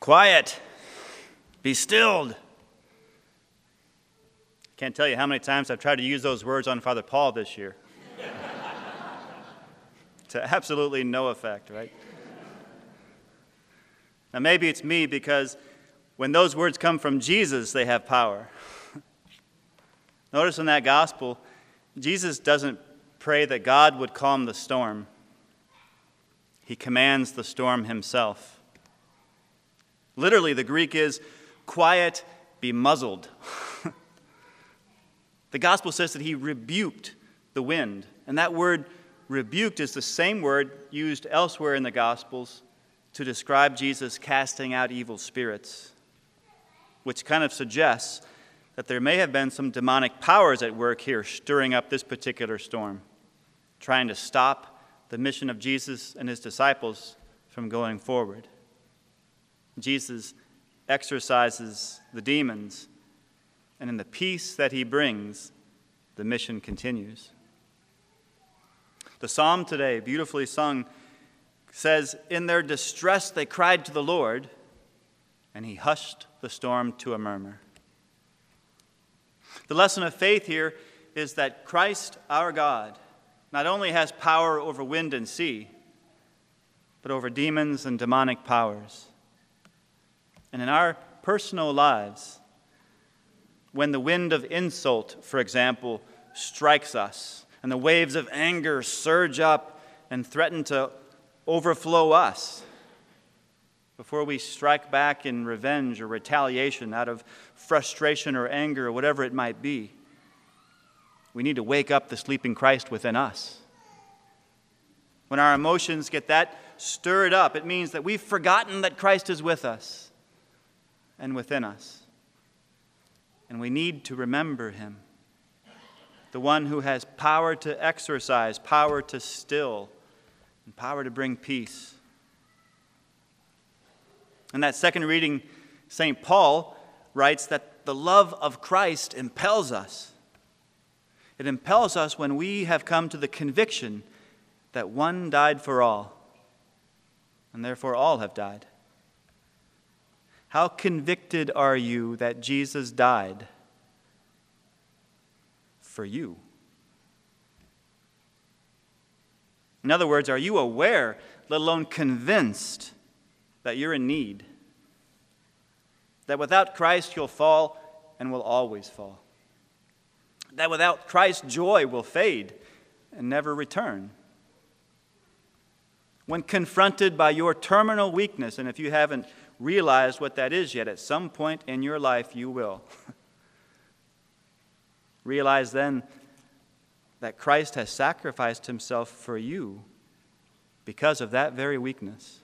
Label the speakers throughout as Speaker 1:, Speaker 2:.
Speaker 1: quiet, be stilled. Can't tell you how many times I've tried to use those words on Father Paul this year. To absolutely no effect, right? Now maybe it's me because when those words come from Jesus, they have power. Notice in that gospel, Jesus doesn't pray that God would calm the storm. He commands the storm himself. Literally, the Greek is, quiet, be muzzled. The gospel says that he rebuked the wind. And that word rebuked is the same word used elsewhere in the Gospels to describe Jesus casting out evil spirits, which kind of suggests that there may have been some demonic powers at work here stirring up this particular storm, trying to stop the mission of Jesus and his disciples from going forward. Jesus exorcises the demons, and in the peace that he brings, the mission continues. The psalm today, beautifully sung, says, "In their distress they cried to the Lord, and he hushed the storm to a murmur." The lesson of faith here is that Christ, our God, not only has power over wind and sea, but over demons and demonic powers. And in our personal lives, when the wind of insult, for example, strikes us, and the waves of anger surge up and threaten to overflow us, before we strike back in revenge or retaliation out of frustration or anger or whatever it might be, we need to wake up the sleeping Christ within us. When our emotions get that stirred up, it means that we've forgotten that Christ is with us and within us. And we need to remember him, the one who has power to exorcise, power to still, and power to bring peace. In that second reading, St. Paul writes that the love of Christ impels us. It impels us when we have come to the conviction that one died for all, and therefore all have died. How convicted are you that Jesus died for you? In other words, are you aware, let alone convinced, that you're in need? That without Christ you'll fall and will always fall? That without Christ joy will fade and never return? When confronted by your terminal weakness, and if you haven't realized what that is yet, at some point in your life you will. Realize then that Christ has sacrificed himself for you because of that very weakness.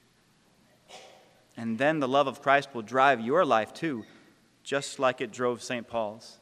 Speaker 1: And then the love of Christ will drive your life too, just like it drove St. Paul's.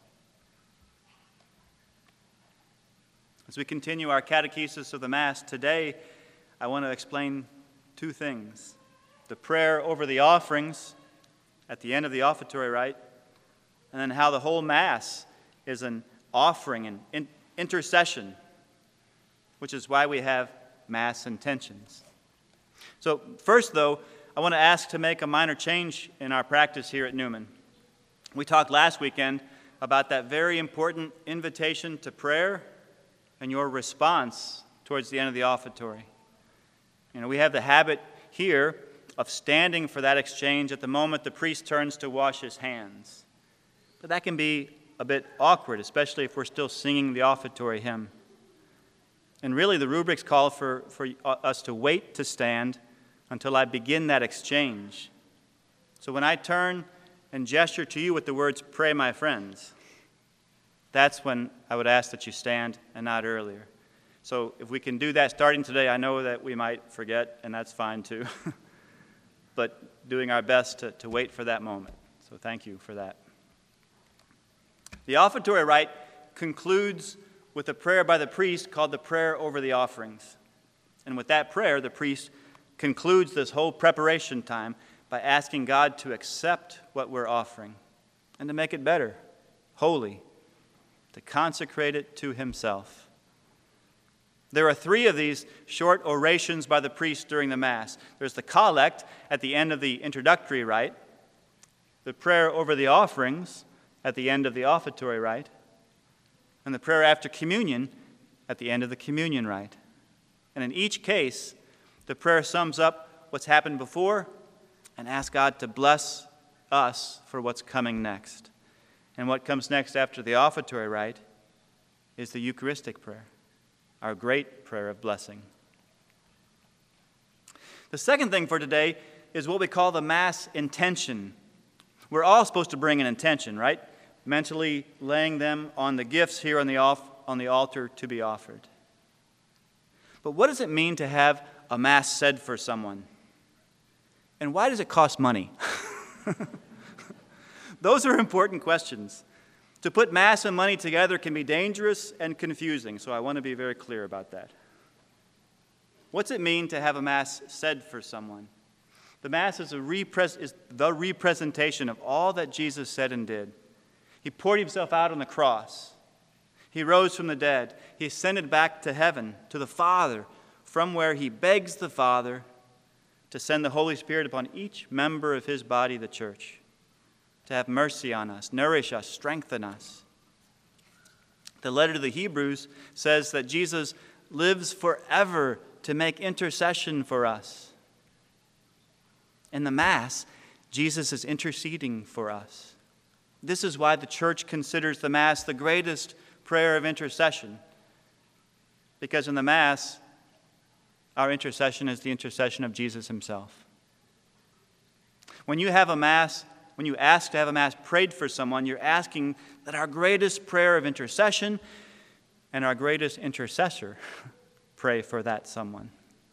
Speaker 1: As we continue our catechesis of the Mass today, I want to explain two things: the prayer over the offerings at the end of the offertory rite, and then how the whole Mass is an offering and intercession, which is why we have Mass intentions. So first, though, I want to ask to make a minor change in our practice here at Newman. We talked last weekend about that very important invitation to prayer and your response towards the end of the offertory. You know, we have the habit here of standing for that exchange at the moment the priest turns to wash his hands. But that can be a bit awkward, especially if we're still singing the offertory hymn. And really, the rubrics call for us to wait to stand until I begin that exchange. So when I turn and gesture to you with the words, "Pray, my friends," that's when I would ask that you stand and not earlier. So if we can do that starting today, I know that we might forget, and that's fine too. But doing our best to wait for that moment. So thank you for that. The offertory rite concludes with a prayer by the priest called the prayer over the offerings. And with that prayer, the priest concludes this whole preparation time by asking God to accept what we're offering and to make it better, holy, to consecrate it to himself. There are 3 of these short orations by the priest during the Mass. There's the collect at the end of the introductory rite, the prayer over the offerings at the end of the offertory rite, and the prayer after communion at the end of the communion rite. And in each case, the prayer sums up what's happened before and asks God to bless us for what's coming next. And what comes next after the offertory rite is the Eucharistic prayer, our great prayer of blessing. The second thing for today is what we call the Mass intention. We're all supposed to bring an intention, right? Mentally laying them on the gifts here on the altar to be offered. But what does it mean to have a Mass said for someone? And why does it cost money? Those are important questions. To put Mass and money together can be dangerous and confusing, so I want to be very clear about that. What's it mean to have a Mass said for someone? The Mass is the representation of all that Jesus said and did. He poured himself out on the cross. He rose from the dead. He ascended back to heaven, to the Father, from where he begs the Father to send the Holy Spirit upon each member of his body, the church, to have mercy on us, nourish us, strengthen us. The letter to the Hebrews says that Jesus lives forever to make intercession for us. In the Mass, Jesus is interceding for us. This is why the church considers the Mass the greatest prayer of intercession. Because in the Mass, our intercession is the intercession of Jesus himself. When you have a Mass, when you ask to have a Mass prayed for someone, you're asking that our greatest prayer of intercession and our greatest intercessor pray for that someone.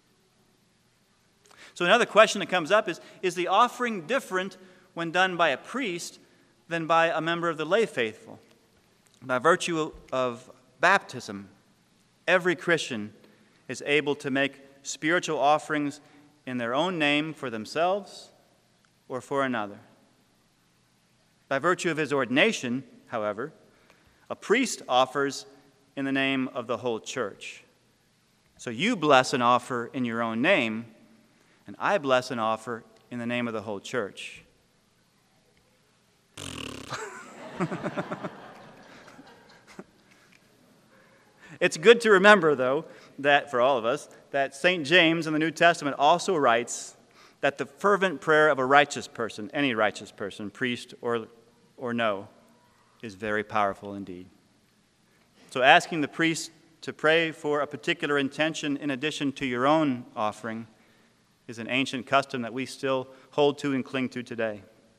Speaker 1: So another question that comes up is the offering different when done by a priest than by a member of the lay faithful? By virtue of baptism, every Christian is able to make spiritual offerings in their own name for themselves or for another. By virtue of his ordination, however, a priest offers in the name of the whole church. So you bless and offer in your own name, and I bless and offer in the name of the whole church. It's good to remember, though, that for all of us, that St. James in the New Testament also writes that the fervent prayer of a righteous person, any righteous person, priest or no, is very powerful indeed. So asking the priest to pray for a particular intention in addition to your own offering is an ancient custom that we still hold to and cling to today.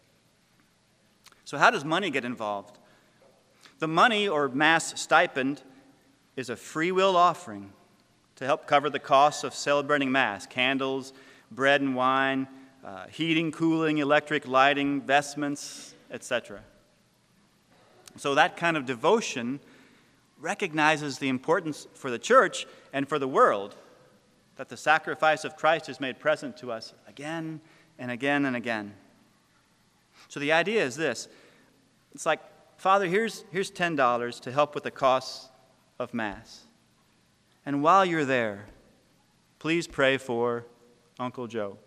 Speaker 1: So how does money get involved? The money or Mass stipend is a free will offering to help cover the costs of celebrating Mass, candles, bread and wine, heating, cooling, electric lighting, vestments, etc. So that kind of devotion recognizes the importance for the church and for the world that the sacrifice of Christ is made present to us again and again and again. So the idea is this. It's like, Father, here's $10 to help with the costs of Mass. And while you're there, please pray for Uncle Joe.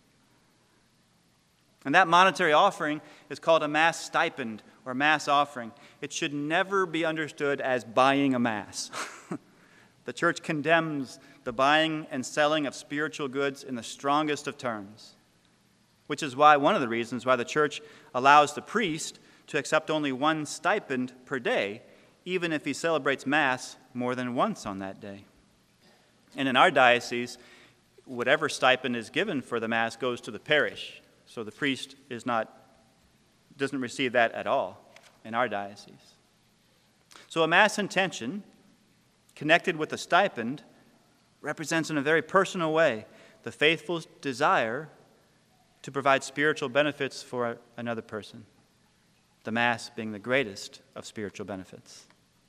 Speaker 1: And that monetary offering is called a Mass stipend or Mass offering. It should never be understood as buying a Mass. The church condemns the buying and selling of spiritual goods in the strongest of terms, which is why one of the reasons why the church allows the priest to accept only one stipend per day, even if he celebrates Mass more than once on that day. And in our diocese, whatever stipend is given for the Mass goes to the parish, so the priest doesn't receive that at all in our diocese. So a Mass intention connected with a stipend represents in a very personal way the faithful's desire to provide spiritual benefits for another person, the Mass being the greatest of spiritual benefits.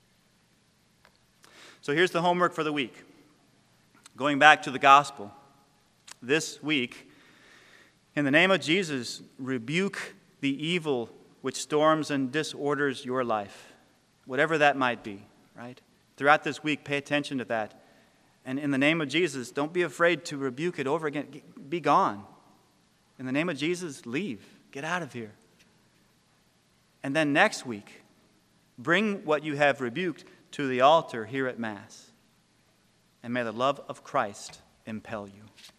Speaker 1: So here's the homework for the week. Going back to the gospel, this week, in the name of Jesus, rebuke the evil which storms and disorders your life, whatever that might be, right? Throughout this week, pay attention to that And in the name of Jesus, don't be afraid to rebuke it over again. Be gone. In the name of Jesus, leave. Get out of here. And then next week, bring what you have rebuked to the altar here at Mass. And may the love of Christ impel you.